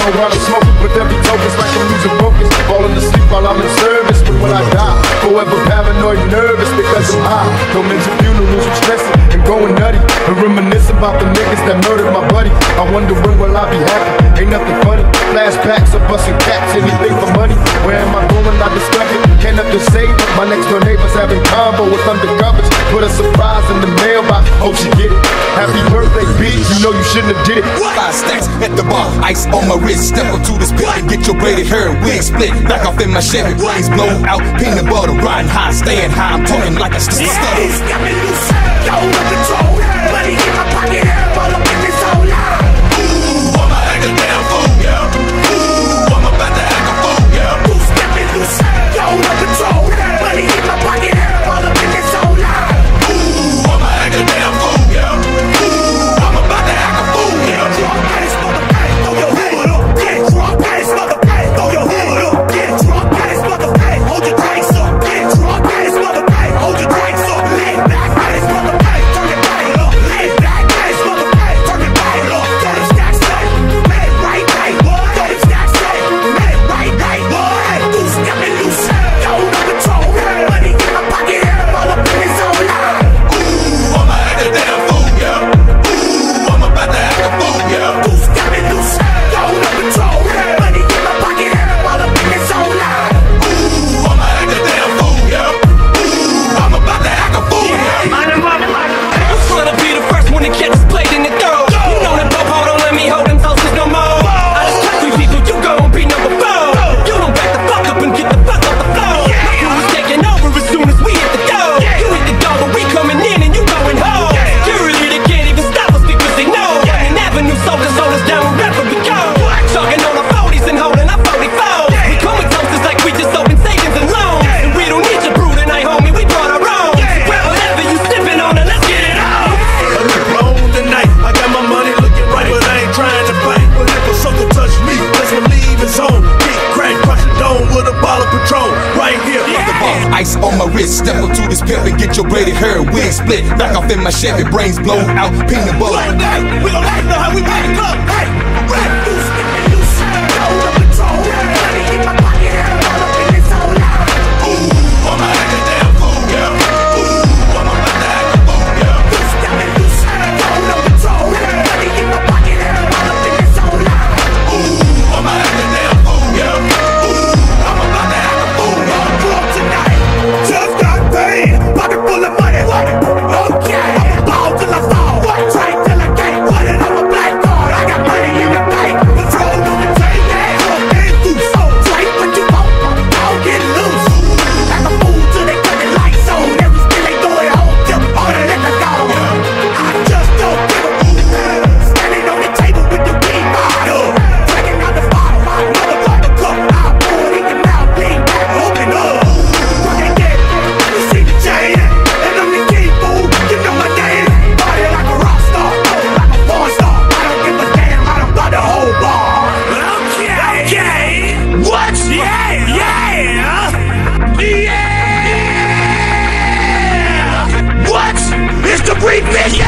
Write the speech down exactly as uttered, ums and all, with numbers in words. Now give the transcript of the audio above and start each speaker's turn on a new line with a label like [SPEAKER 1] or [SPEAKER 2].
[SPEAKER 1] know while I'm smoking, but every token's like I'm losing focus. Falling asleep while I'm in service, but when I die, forever paranoid, nervous because I'm high. Don't mention funerals, I'm stressing and going nutty, and reminiscing about the niggas that murdered my buddy. I wonder when will I be happy? Ain't nothing funny. Flashbacks of busting cats, anything for money. Where am I going? I discovered. Can't have to say, but my next door neighbors having combo with undercovers. Put a surprise in the mailbox. Hope she get it. Happy birthday, bitch. You know you shouldn't have did it.
[SPEAKER 2] Five stacks at the bar, ice on my wrist. Step up to this pit and get your braided hair and wig split. Back off in my Chevy, brains blown out. Peanut butter, riding high, staying high. I'm talking like a st stutter.
[SPEAKER 3] Got me loose, yo, no control. Money in my pocket, all up in this whole line.
[SPEAKER 2] Ooh, I'ma act a damn fool, yeah. Ooh, I'm about to act a fool, yeah.
[SPEAKER 3] Loose, got me loose, yo, no control. Money in my pocket, all up in this whole line.
[SPEAKER 2] Ooh, I'ma act a damn fool, yeah. Ooh, I'm about to act a fool, yeah.
[SPEAKER 3] Drunk ass motherfucker, throw your hood up. Get drunk ass motherfucker, throw your hood up. Get drunk ass motherfucker, hold your drinks up. Get drunk ass motherfucker, hold your drinks up. Lay back ass motherfucker, turn your body up. Lay back ass motherfucker, turn your body up. Throw them stacks up, man, right, right. Throw them stacks up, man, right, right. Loose, got me loose, yo, no control. Money in my pocket, all up in this whole line.
[SPEAKER 2] Ooh, I'ma act a damn fool, yeah. Ooh, I'm about to act a fool, yeah.
[SPEAKER 3] Loose, got me loose, yo, no control. Money in my pocket, all up in this whole line.
[SPEAKER 2] Ooh, I'ma act a damn fool, yeah. Ooh, I'm about to act a fool, yeah.
[SPEAKER 4] I'm trying to be the first one to catch this plate in the throat. You know that Bobo don't let me hold them toasters no more. I just cut three people, you gon' be number four. You don't back the fuck up and get the fuck off the floor. My crew is taking over as soon as we hit the door. You hit the door, but we coming in and you going home. Security, they can't even stop us because they know. An avenue soldiers hold us down wherever we go. Talking on our forties and holding our forty-fours. We come with toasters like we just open savings and loans. And we don't need your brew tonight, homie, we brought our own. So grab whatever you sipping on and let's get it on.
[SPEAKER 5] I look long tonight. I got my money looking right, but I ain't trying to fight. But if a sucker touch me, let's believe his own. Big crack, crush a dome with a bottle of Patron. Right here,
[SPEAKER 2] At the bar, ice on my wrist. Step up to this pimp and get your braided hair and wig split. Back off in my Chevy, brains blown out. Peanut butter.
[SPEAKER 5] we gon' let you know how we back it up. Hey,
[SPEAKER 3] Right, loose, got me loose, yo, no control. Money in my pocket, all up in this whole line.
[SPEAKER 2] Ooh, I'ma act a damn fool, yeah. Ooh, I'm about to act a fool, yeah.
[SPEAKER 3] Loose, got me loose, yo, no control. Money in my pocket, all up in this whole line.
[SPEAKER 2] Ooh, I'ma act a damn fool, yeah. Ooh, I'm about to act a fool, yeah.
[SPEAKER 3] Pull up tonight, just got paid. Pocket full of money, okay. Ball till I fall, drink till I can't. Put it on my black card, I got money in the bank. Patrol on the train, yeah, hook and loose. Drink what you want, don't get loose. Like a fool till they cut the lights on. Every still they throw it home, till all the liquor gone. I just don't give a f. Standing on the table with the weed bottle, drinking out the bottle. My motherfucker cup, I pour it in your mouth, lean back, open up. Working get, you see the chain, and I'm the key fool. You know my name, party like a rock star, party like a porn star. I don't give a damn, I done bought the whole bar. Okay, okay, what? Yeah, yeah, yeah. What? It's the brief bitch.